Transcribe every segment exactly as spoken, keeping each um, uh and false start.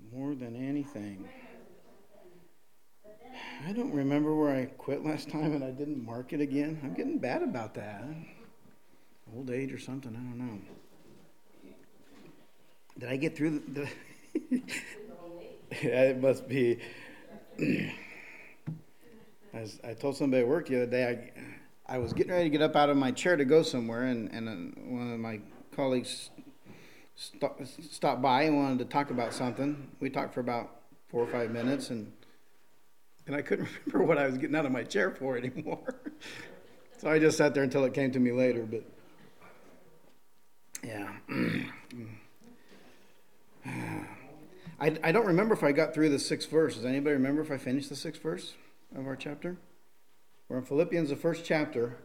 more than anything. I don't remember where I quit last time and I didn't mark it again. I'm getting bad about that. Old age or something, I don't know. Did I get through the... the yeah, it must be... As I told somebody at work the other day, I, I was getting ready to get up out of my chair to go somewhere, and, and uh, one of my colleagues st- stopped by and wanted to talk about something. We talked for about four or five minutes, and and I couldn't remember what I was getting out of my chair for anymore. So I just sat there until it came to me later, but yeah. I, I don't remember if I got through the sixth verse. Does anybody remember if I finished the sixth verse of our chapter? We're in Philippians, the first chapter.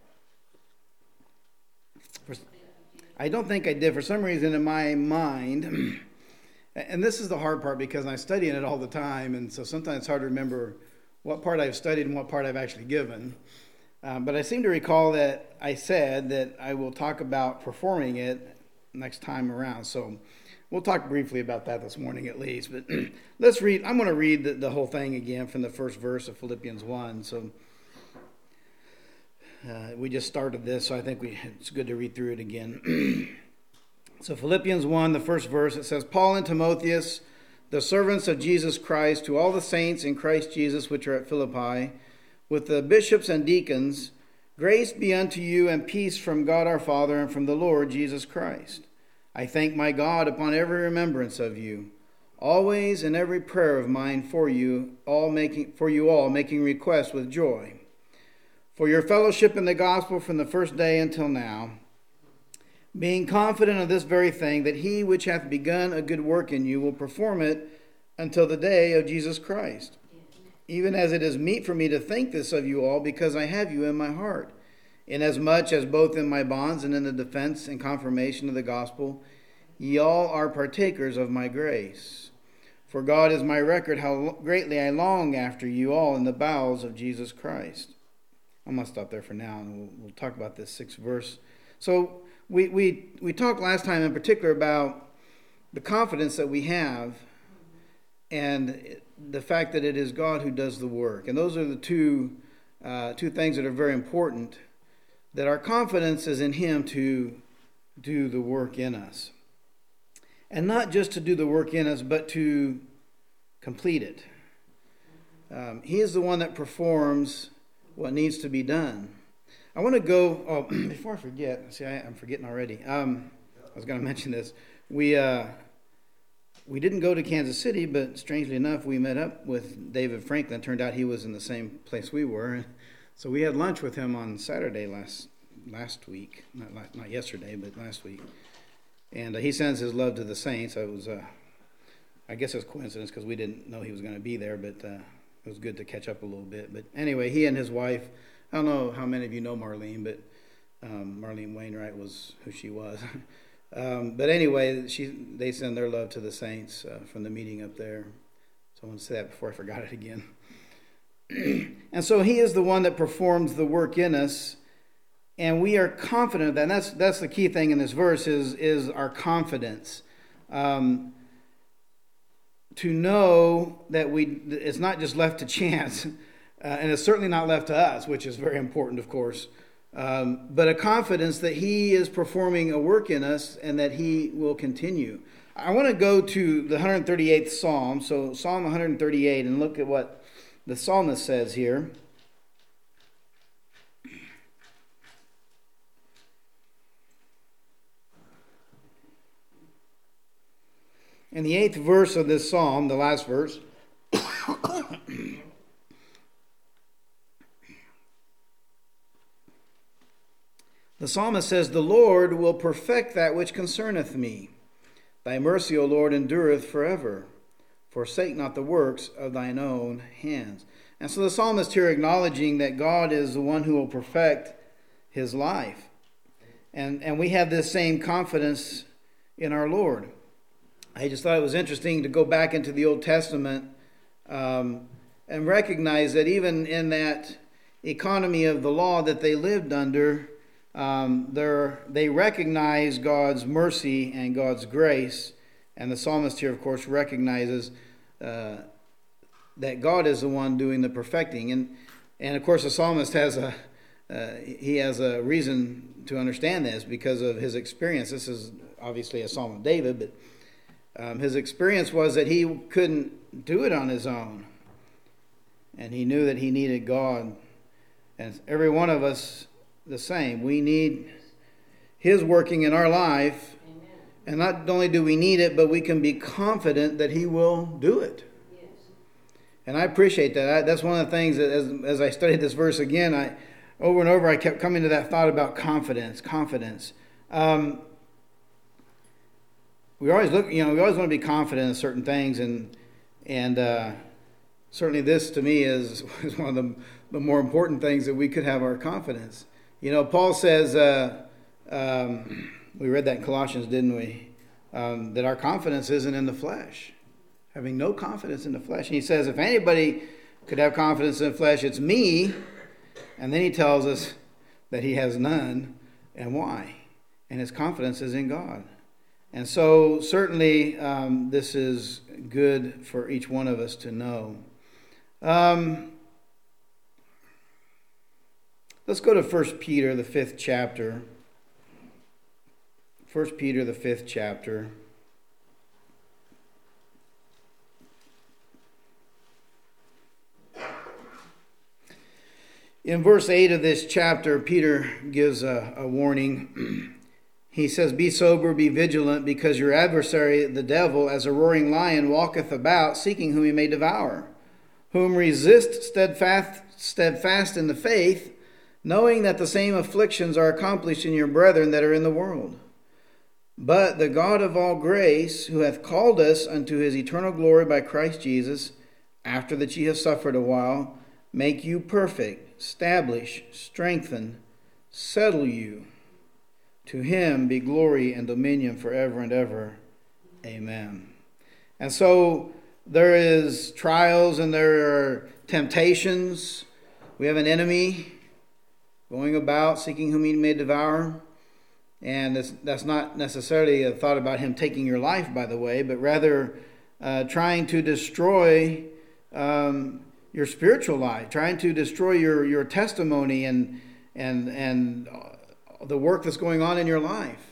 For, I don't think I did. For some reason in my mind, and this is the hard part because I study in it all the time, and so sometimes it's hard to remember what part I've studied and what part I've actually given. Um, but I seem to recall that I said that I will talk about performing it next time around. So we'll talk briefly about that this morning at least. But let's read. I'm going to read the, the whole thing again from the first verse of Philippians one. So uh, we just started this, so I think we, it's good to read through it again. So Philippians one, the first verse, it says, Paul and Timotheus, the servants of Jesus Christ, to all the saints in Christ Jesus which are at Philippi, with the bishops and deacons, grace be unto you and peace from God our Father and from the Lord Jesus Christ. I thank my God upon every remembrance of you, always in every prayer of mine for you, all making for you all making request with joy, for your fellowship in the gospel from the first day until now, being confident of this very thing, that he which hath begun a good work in you will perform it until the day of Jesus Christ. Even as it is meet for me to think this of you all, because I have you in my heart, inasmuch as both in my bonds and in the defense and confirmation of the gospel, ye all are partakers of my grace. For God is my record how greatly I long after you all in the bowels of Jesus Christ. I'm going to stop there for now, and we'll, we'll talk about this sixth verse. So we, we, we talked last time in particular about the confidence that we have and the fact that it is God who does the work. And those are the two uh, two things that are very important, that our confidence is in him to do the work in us. And not just to do the work in us, but to complete it. Um, he is the one that performs what needs to be done. I want to go, oh, before I forget, see, I, I'm forgetting already. Um, I was going to mention this. We uh, we didn't go to Kansas City, but strangely enough, we met up with David Franklin. Turned out he was in the same place we were. So we had lunch with him on Saturday last last week. Not not yesterday, but last week. And uh, he sends his love to the saints. I was, uh, I guess it's coincidence because we didn't know he was going to be there, but uh, it was good to catch up a little bit. But anyway, he and his wife, I don't know how many of you know Marlene, but um, Marlene Wainwright was who she was. um, but anyway, she they send their love to the saints uh, from the meeting up there. So I want to say that before I forgot it again. And so he is the one that performs the work in us, and we are confident of that. And that's that's the key thing in this verse is, is our confidence. Um, to know that we it's not just left to chance, uh, and it's certainly not left to us, which is very important, of course, um, but a confidence that he is performing a work in us and that he will continue. I want to go to the one hundred thirty-eighth Psalm, so Psalm one hundred thirty-eight, and look at what the psalmist says here. In the eighth verse of this psalm, the last verse, the psalmist says, "The Lord will perfect that which concerneth me. Thy mercy, O Lord, endureth forever. Forsake not the works of thine own hands." And so the psalmist here acknowledging that God is the one who will perfect his life. And, and we have this same confidence in our Lord. I just thought it was interesting to go back into the Old Testament um, and recognize that even in that economy of the law that they lived under, um, they recognize God's mercy and God's grace And the psalmist here, of course, recognizes uh, that God is the one doing the perfecting. And, and of course, the psalmist has a uh, he has a reason to understand this because of his experience. This is obviously a psalm of David, but um, his experience was that he couldn't do it on his own. And he knew that he needed God. And every one of us the same. We need His working in our life. Amen. And not only do we need it, but we can be confident that He will do it. Yes. And I appreciate that. I, that's one of the things that as, as I studied this verse again, I over and over I kept coming to that thought about confidence. Confidence. Um, we always look, you know, we always want to be confident in certain things, and and uh, certainly this to me is, is one of the, the more important things that we could have our confidence. You know, Paul says, uh, um, we read that in Colossians, didn't we? Um, that our confidence isn't in the flesh. Having no confidence in the flesh. And he says, if anybody could have confidence in the flesh, it's me. And then he tells us that he has none, and why. And his confidence is in God. And so certainly um, this is good for each one of us to know. Um, let's go to First Peter, the fifth chapter. First Peter, the fifth chapter. In verse eight of this chapter, Peter gives a, a warning. He says, be sober, be vigilant, because your adversary, the devil, as a roaring lion, walketh about, seeking whom he may devour, whom resist steadfast, steadfast in the faith, knowing that the same afflictions are accomplished in your brethren that are in the world. But the God of all grace, who hath called us unto his eternal glory by Christ Jesus, after that ye have suffered a while, make you perfect, establish, strengthen, settle you. To him be glory and dominion forever and ever. Amen. And so there is trials and there are temptations. We have an enemy going about seeking whom he may devour. And that's, that's not necessarily a thought about him taking your life, by the way, but rather uh, trying to destroy um, your spiritual life, trying to destroy your, your testimony and and and the work that's going on in your life.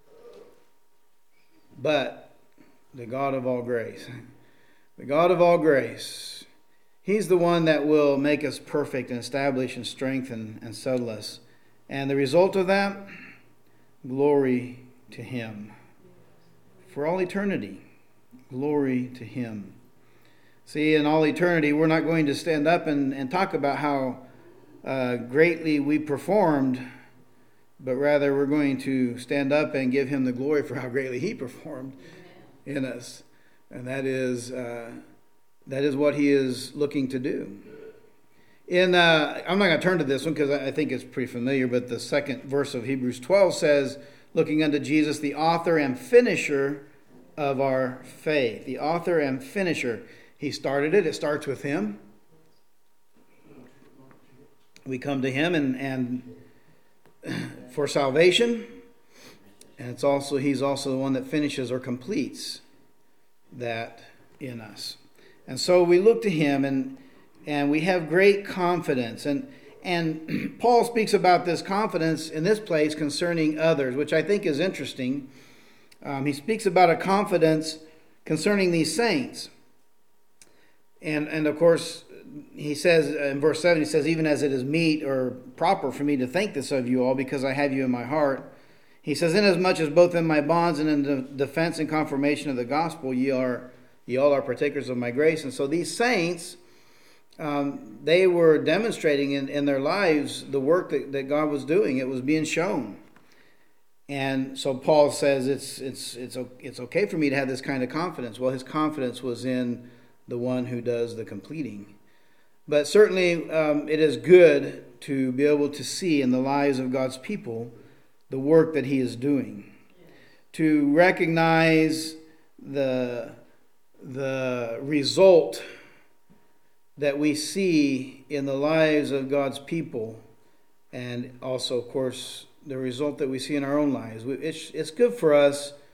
But the God of all grace, the God of all grace, He's the one that will make us perfect and establish and strengthen and settle us. And the result of that, glory to Him. For all eternity, glory to Him. See, in all eternity, we're not going to stand up and, and talk about how uh, greatly we performed, but rather we're going to stand up and give Him the glory for how greatly He performed in us. And that is uh, that is what He is looking to do. In uh, I'm not going to turn to this one because I think it's pretty familiar, but the second verse of Hebrews twelve says, looking unto Jesus, the author and finisher of our faith. The author and finisher. He started it. It starts with Him. We come to Him and, and for salvation. And it's also He's also the one that finishes or completes that in us. And so we look to Him and and we have great confidence. And and Paul speaks about this confidence in this place concerning others, which I think is interesting. Um, he speaks about a confidence concerning these saints. And and of course, he says in verse seven, he says, even as it is meet or proper for me to think this of you all, because I have you in my heart. He says, inasmuch as both in my bonds and in the defense and confirmation of the gospel, ye are ye all are partakers of my grace. And so these saints, um, they were demonstrating in, in their lives the work that, that God was doing. It was being shown. And so Paul says it's it's it's it's okay for me to have this kind of confidence. Well, his confidence was in the one who does the completing. But certainly um, it is good to be able to see in the lives of God's people the work that He is doing. To recognize the, the result that we see in the lives of God's people, and also, of course, the result that we see in our own lives. It's, it's good for us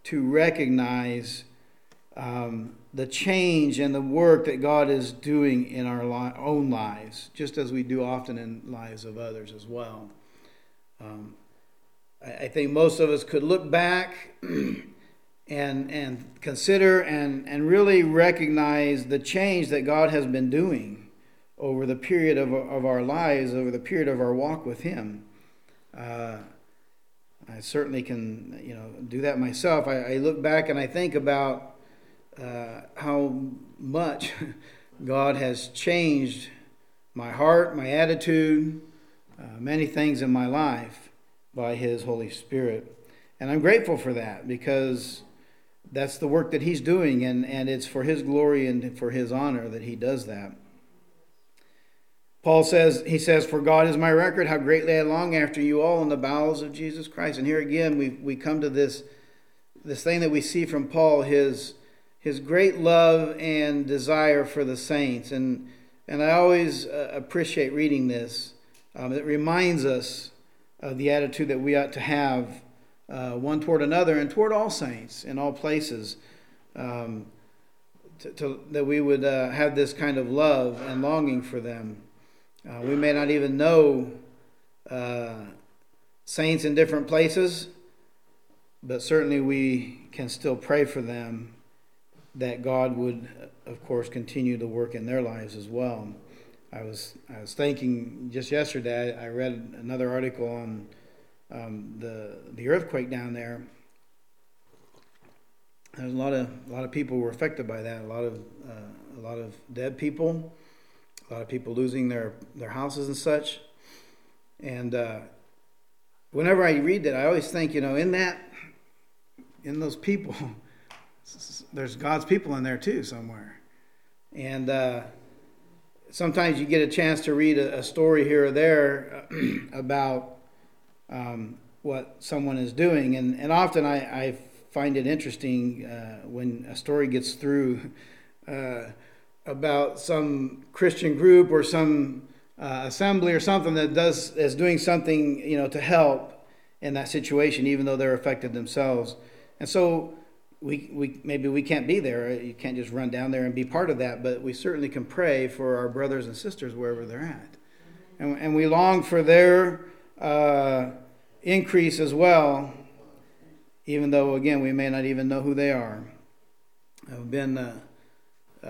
to recognize um, the change and the work that God is doing in our li- own lives, just as we do often in lives of others as well. Um, I, I think most of us could look back and and consider and, and really recognize the change that God has been doing over the period of, of our lives, over the period of our walk with Him. Uh, I certainly can, you know, do that myself. I, I look back and I think about uh, how much God has changed my heart, my attitude, uh, many things in my life by His Holy Spirit. And I'm grateful for that, because that's the work that He's doing, and, and it's for His glory and for His honor that He does that. Paul says, he says, "For God is my record, how greatly I long after you all in the bowels of Jesus Christ." And here again, we we come to this this thing that we see from Paul, his his great love and desire for the saints. And and I always uh, appreciate reading this. Um, it reminds us of the attitude that we ought to have uh, one toward another and toward all saints in all places. Um, to, to, that we would uh, have this kind of love and longing for them. Uh, we may not even know uh, saints in different places, but certainly we can still pray for them that God would, of course, continue to work in their lives as well. I was I was thinking just yesterday, I, I read another article on um, the the earthquake down there. There's a lot of a lot of people were affected by that. A lot of uh, a lot of dead people. A lot of people losing their, their houses and such. And uh, whenever I read that, I always think, you know, in that, in those people, there's God's people in there too somewhere. And uh, sometimes you get a chance to read a, a story here or there about um, what someone is doing. And, and often I, I find it interesting uh, when a story gets through uh, about some Christian group or some uh, assembly or something that does is doing something, you know, to help in that situation, even though they're affected themselves. And so we we maybe we can't be there. You can't just run down there and be part of that, but we certainly can pray for our brothers and sisters wherever they're at, and and we long for their uh, increase as well, even though again we may not even know who they are. I've been. Uh, uh,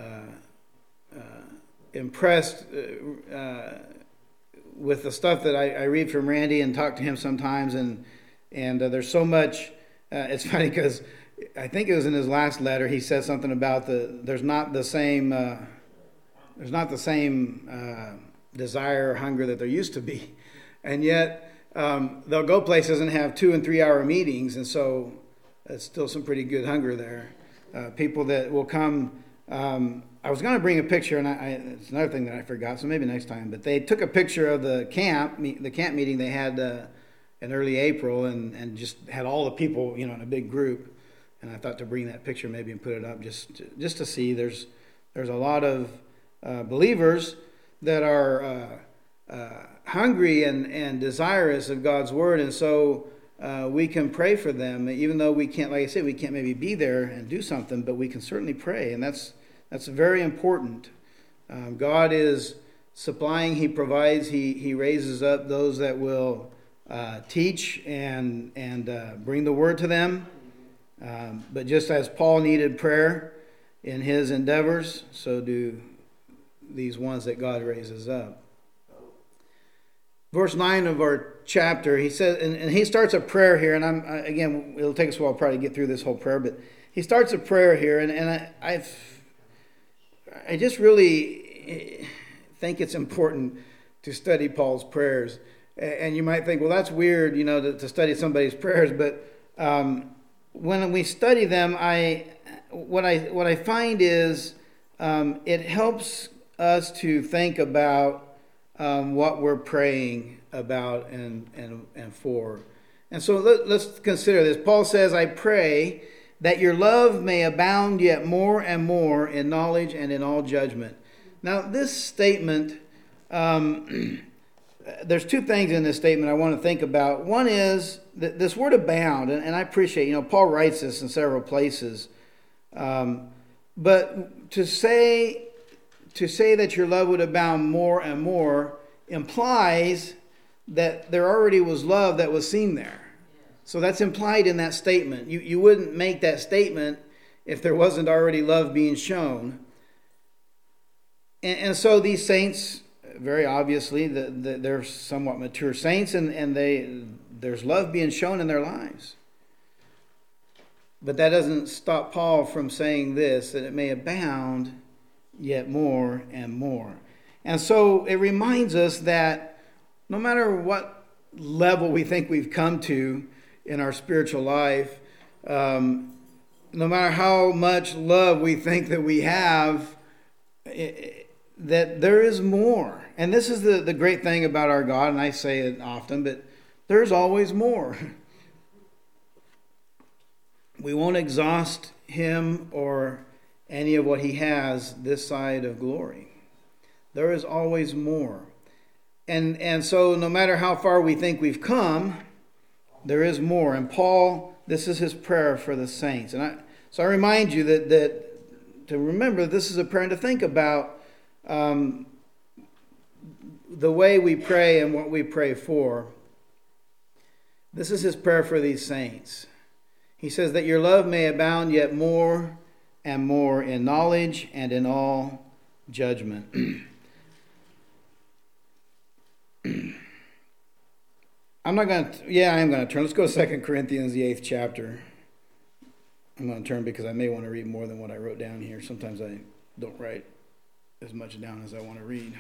Uh, impressed uh, uh, with the stuff that I, I read from Randy and talk to him sometimes, and and uh, there's so much. Uh, it's funny because I think it was in his last letter he said something about the there's not the same uh, there's not the same uh, desire or hunger that there used to be, and yet um, they'll go places and have two and three hour meetings, and so it's still some pretty good hunger there. Uh, people that will come. Um, I was going to bring a picture, and I, I, it's another thing that I forgot, so maybe next time. But they took a picture of the camp, the camp meeting they had uh, in early April, and, and just had all the people, you know, in a big group. And I thought to bring that picture maybe and put it up just to, just to see. There's there's a lot of uh, believers that are uh, uh, hungry and, and desirous of God's word, and so uh, we can pray for them, even though we can't, like I said, we can't maybe be there and do something, but we can certainly pray, and that's That's very important. Um, God is supplying, He provides, He He raises up those that will uh, teach and and uh, bring the word to them. Um, but just as Paul needed prayer in his endeavors, so do these ones that God raises up. Verse nine of our chapter, he says, and, and he starts a prayer here, and I'm again, it'll take us a while probably to get through this whole prayer, but he starts a prayer here, and, and I, I've I just really think it's important to study Paul's prayers. And you might think, well, that's weird, you know, to, to study somebody's prayers. But um, when we study them, I what I what I find is um, it helps us to think about um, what we're praying about and and and for. And so let, let's consider this. Paul says, "I pray that your love may abound yet more and more in knowledge and in all judgment." Now, this statement um, there's two things in this statement I want to think about. One is that this word abound, and, and I appreciate, you know, Paul writes this in several places. Um, but to say to say that your love would abound more and more implies that there already was love that was seen there. So that's implied in that statement. You you wouldn't make that statement if there wasn't already love being shown. And, and so these saints, very obviously, the, the, they're somewhat mature saints, and, and they there's love being shown in their lives. But that doesn't stop Paul from saying this, that it may abound yet more and more. And so it reminds us that no matter what level we think we've come to in our spiritual life, um, no matter how much love we think that we have, it, that there is more. And this is the, the great thing about our God, and I say it often, but there's always more. We won't exhaust him or any of what he has this side of glory. There is always more. And and so no matter how far we think we've come, there is more. And Paul, this is his prayer for the saints. And I so I remind you that that to remember this is a prayer and to think about um, the way we pray and what we pray for. This is his prayer for these saints. He says that your love may abound yet more and more in knowledge and in all judgment. I'm not going to, yeah, I am going to turn. Let's go to Second Corinthians, the eighth chapter. I'm going to turn because I may want to read more than what I wrote down here. Sometimes I don't write as much down as I want to read.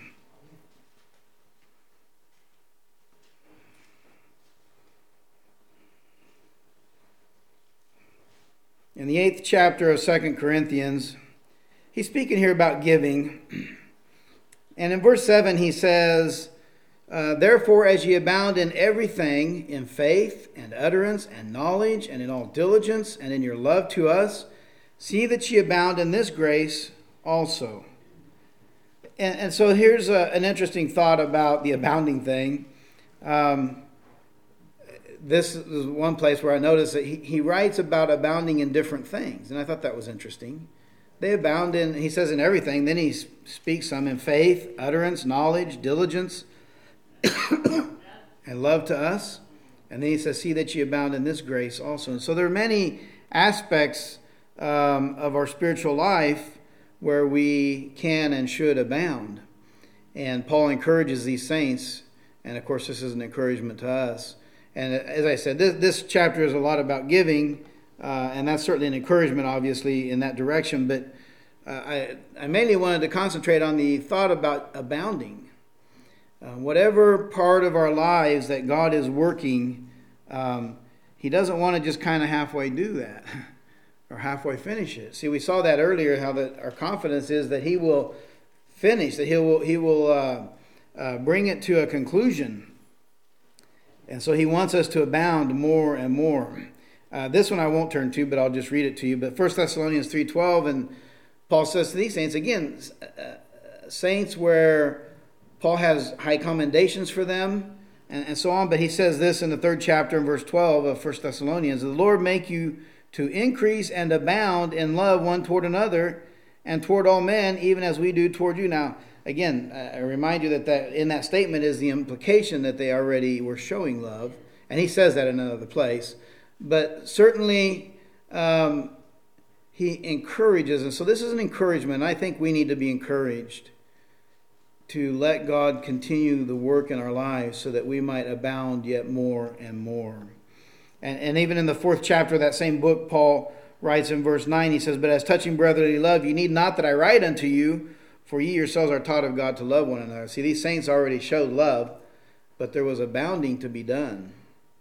In the eighth chapter of Second Corinthians, he's speaking here about giving. And in verse seven he says, uh, therefore as ye abound in everything, in faith and utterance and knowledge and in all diligence and in your love to us, see that ye abound in this grace also. And, and so here's a, an interesting thought about the abounding thing. Um, This is one place where I noticed that he, he writes about abounding in different things. And I thought that was interesting. They abound in, he says, in everything. Then he speaks some in faith, utterance, knowledge, diligence, and love to us. And then he says, see that ye abound in this grace also. And so there are many aspects um, of our spiritual life where we can and should abound. And Paul encourages these saints. And of course, this is an encouragement to us. And as I said, this, this chapter is a lot about giving, uh, and that's certainly an encouragement, obviously, in that direction. But uh, I, I mainly wanted to concentrate on the thought about abounding. Uh, whatever part of our lives that God is working, um, he doesn't want to just kind of halfway do that or halfway finish it. See, we saw that earlier, how that our confidence is that he will finish, that he will, he will uh, uh, bring it to a conclusion. And so he wants us to abound more and more. Uh, this one I won't turn to, but I'll just read it to you. But First Thessalonians three twelve, and Paul says to these saints, again, uh, saints where Paul has high commendations for them and, and so on. But he says this in the third chapter in verse twelve of First Thessalonians, the Lord make you to increase and abound in love one toward another and toward all men, even as we do toward you. Now, again, I remind you that, that in that statement is the implication that they already were showing love. And he says that in another place. But certainly um, he encourages. And so this is an encouragement. I think we need to be encouraged to let God continue the work in our lives so that we might abound yet more and more. And, and even in the fourth chapter of that same book, Paul writes in verse nine, he says, but as touching brotherly love, you need not that I write unto you, for ye yourselves are taught of God to love one another. See, these saints already showed love, but there was abounding to be done.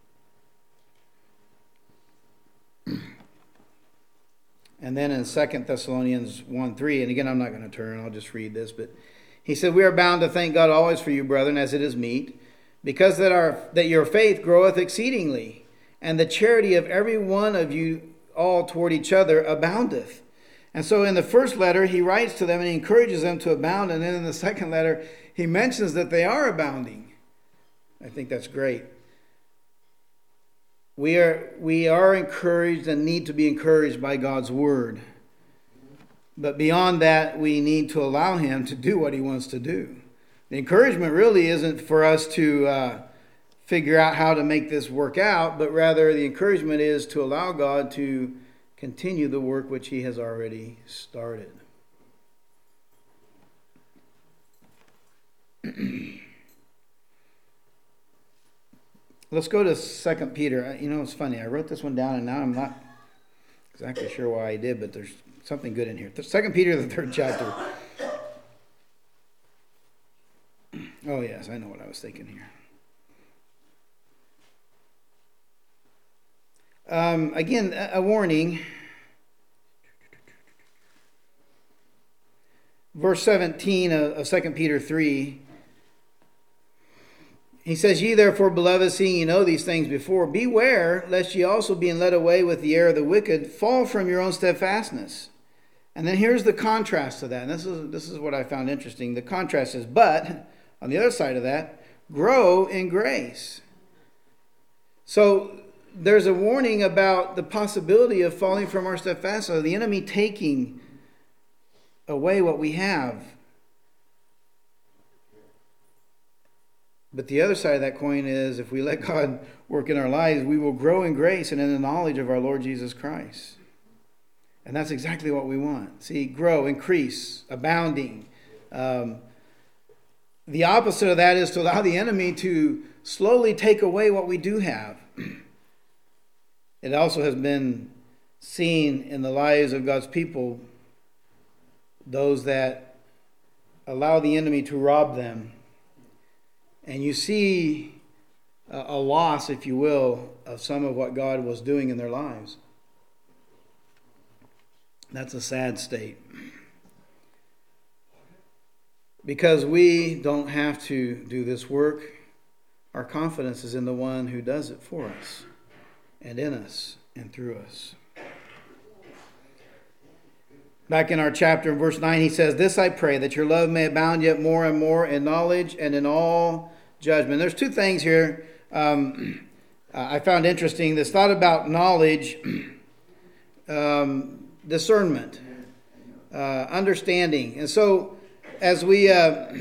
And then in Second Thessalonians one three, and again, I'm not going to turn, I'll just read this, but he said, we are bound to thank God always for you, brethren, as it is meet, because that our that your faith groweth exceedingly, and the charity of every one of you all toward each other aboundeth. And so in the first letter, he writes to them and he encourages them to abound. And then in the second letter, he mentions that they are abounding. I think that's great. We are, we are encouraged and need to be encouraged by God's word. But beyond that, we need to allow him to do what he wants to do. The encouragement really isn't for us to uh, figure out how to make this work out, but rather the encouragement is to allow God to continue the work which he has already started. Let's go to Second Peter. You know, it's funny. I wrote this one down, and now I'm not exactly sure why I did, but there's something good in here. Second Peter, the third chapter. Oh, yes, I know what I was thinking here. Um, again, a warning. Verse seventeen of Second Peter three. He says, Ye therefore, beloved, seeing ye know these things before, beware, lest ye also, being led away with the error of the wicked, fall from your own steadfastness. And then here's the contrast to that. And this is, this is what I found interesting. The contrast is, but, on the other side of that, grow in grace. So, there's a warning about the possibility of falling from our steadfastness, of the enemy taking away what we have. But the other side of that coin is, if we let God work in our lives, we will grow in grace and in the knowledge of our Lord Jesus Christ. And that's exactly what we want. See, grow, increase, abounding. Um, the opposite of that is to allow the enemy to slowly take away what we do have. It also has been seen in the lives of God's people, those that allow the enemy to rob them. And you see a, a loss, if you will, of some of what God was doing in their lives. That's a sad state. Because we don't have to do this work, our confidence is in the one who does it for us, and in us, and through us. Back in our chapter, in verse nine, he says, This I pray, that your love may abound yet more and more in knowledge and in all judgment. There's two things here um, I found interesting. This thought about knowledge, um, discernment, uh, understanding. And so, as we uh,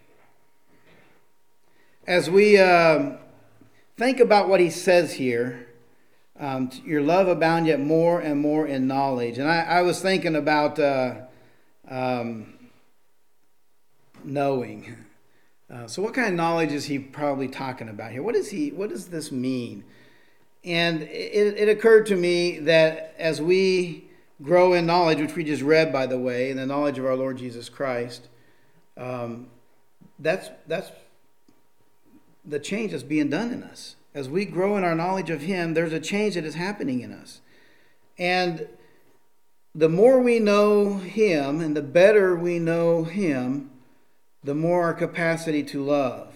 as we uh, think about what he says here, Um, your love abound yet more and more in knowledge. And I, I was thinking about uh, um, knowing. Uh, so what kind of knowledge is he probably talking about here? What is he? What does this mean? And it, it occurred to me that as we grow in knowledge, which we just read, by the way, in the knowledge of our Lord Jesus Christ, um, that's that's the change that's being done in us. As we grow in our knowledge of him, there's a change that is happening in us. And the more we know him and the better we know him, the more our capacity to love.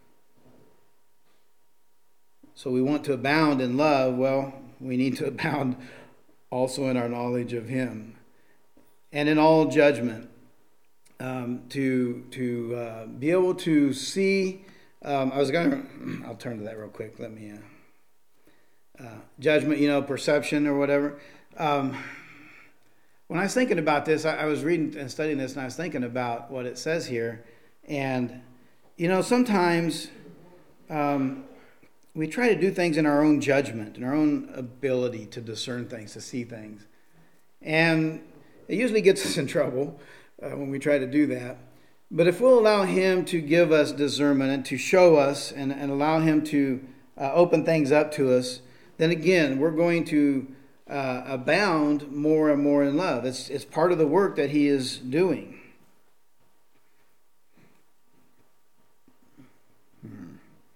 So we want to abound in love. Well, we need to abound also in our knowledge of him. And in all judgment. Um, to to uh, be able to see... Um, I was going to, I'll turn to that real quick. Let me, uh, uh, judgment, you know, perception or whatever. Um, when I was thinking about this, I, I was reading and studying this, and I was thinking about what it says here. And, you know, sometimes um, we try to do things in our own judgment, in our own ability to discern things, to see things. And it usually gets us in trouble uh, when we try to do that. But if we'll allow him to give us discernment and to show us and, and allow him to uh, open things up to us, then again, we're going to uh, abound more and more in love. It's, it's part of the work that he is doing. Hmm.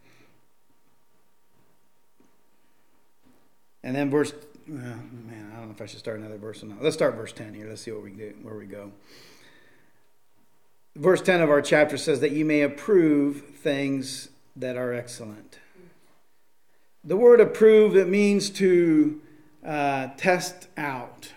And then verse, uh, man, I don't know if I should start another verse or not. Let's start verse ten here. Let's see what we do, where we go. Verse ten of our chapter says that you may approve things that are excellent. The word approve, it means to uh, test out.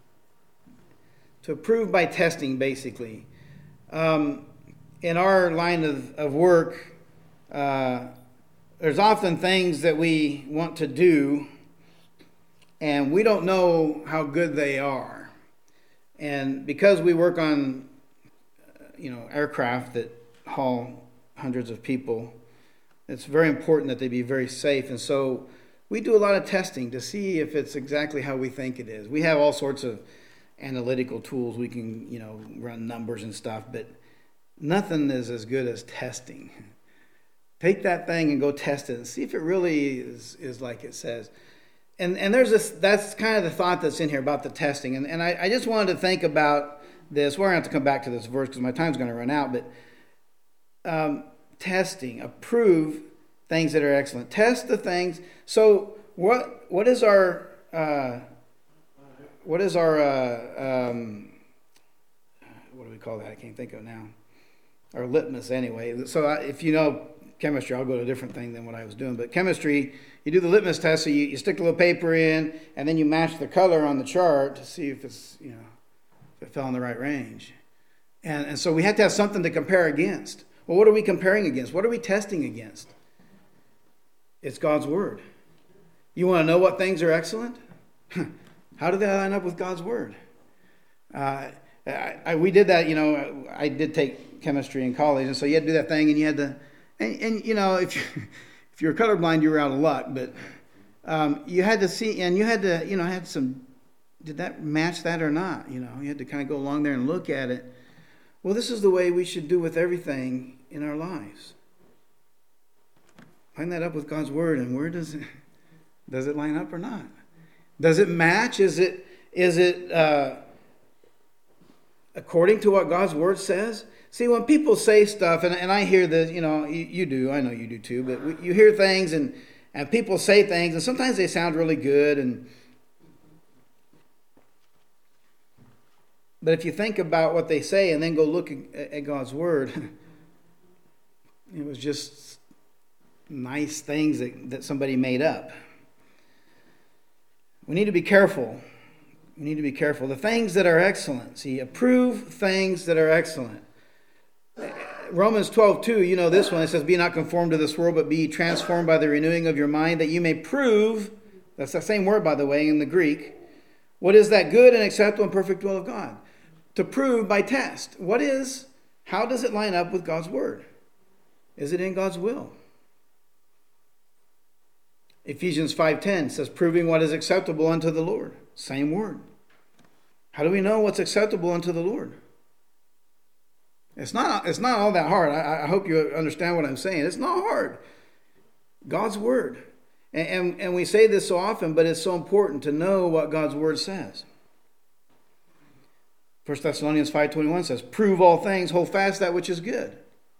To approve by testing, basically. Um, in our line of, of work, uh, there's often things that we want to do, and we don't know how good they are. And because we work on, you know, aircraft that haul hundreds of people, it's very important that they be very safe. And so we do a lot of testing to see if it's exactly how we think it is. We have all sorts of analytical tools. We can, you know, run numbers and stuff, but nothing is as good as testing. Take that thing and go test it and see if it really is, is like it says. And and there's this, that's kind of the thought that's in here about the testing. And, and I, I just wanted to think about this. We're going to have to come back to this verse because my time's going to run out. But um, testing, approve things that are excellent. Test the things. So what what is our uh, what is our uh, um, what do we call that? I can't think of it now. Our litmus, anyway. So I, if you know chemistry, I'll go to a different thing than what I was doing. But chemistry, you do the litmus test. So you, you stick a little paper in, and then you match the color on the chart to see if it's, you know, if it fell in the right range. And and so we had to have something to compare against. Well, what are we comparing against? What are we testing against? It's God's Word. You want to know what things are excellent? How do they line up with God's Word? Uh, I, I, we did that, you know, I did take chemistry in college, and so you had to do that thing, and you had to, and, and you know, if, you, if you're colorblind, you were out of luck, but um, you had to see, and you had to, you know, had some, did that match that or not? You know, you had to kind of go along there and look at it. Well, this is the way we should do with everything in our lives. Line that up with God's Word, and where does it, does it line up or not? Does it match? Is it, is it uh, according to what God's Word says? See, when people say stuff, and, and I hear this, you know, you, you do, I know you do too, but we, you hear things, and, and people say things, and sometimes they sound really good, and but if you think about what they say and then go look at, at God's Word, it was just nice things that, that somebody made up. We need to be careful. We need to be careful. The things that are excellent. See, approve things that are excellent. Romans twelve two, you know this one. It says, be not conformed to this world, but be transformed by the renewing of your mind, that you may prove, that's the same word, by the way, in the Greek, what is that good and acceptable and perfect will of God. To prove by test. What is, how does it line up with God's Word? Is it in God's will? Ephesians five ten says, proving what is acceptable unto the Lord. Same word. How do we know what's acceptable unto the Lord? It's not, it's not all that hard. I, I hope you understand what I'm saying. It's not hard. God's Word. And, and, and we say this so often, but it's so important to know what God's Word says. First Thessalonians five twenty-one says, prove all things, hold fast that which is good.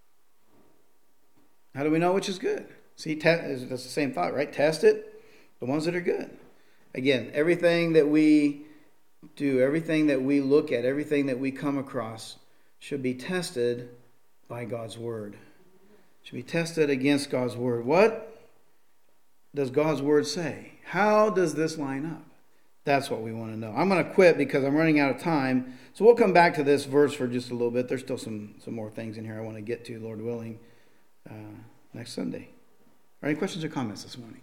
How do we know which is good? See, te- that's the same thought, right? Test it, the ones that are good. Again, everything that we do, everything that we look at, everything that we come across should be tested by God's Word. Should be tested against God's Word. What does God's Word say? How does this line up? That's what we want to know. I'm going to quit because I'm running out of time. So we'll come back to this verse for just a little bit. There's still some, some more things in here I want to get to, Lord willing, uh, next Sunday. Are any questions or comments this morning?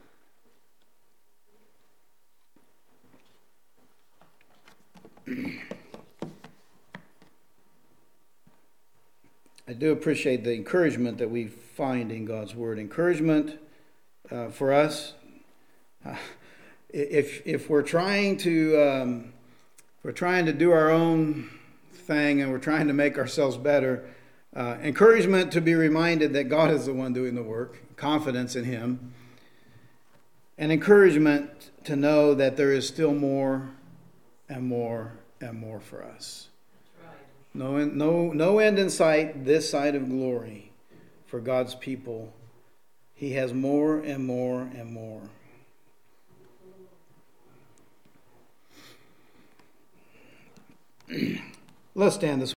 I do appreciate the encouragement that we find in God's Word. Encouragement uh, for us. Uh, if if we're trying to um, if we're trying to do our own thing and we're trying to make ourselves better, uh, encouragement to be reminded that God is the one doing the work. Confidence in Him. And encouragement to know that there is still more and more and more for us. No, no, no end in sight this side of glory for God's people. He has more and more and more. Let's stand this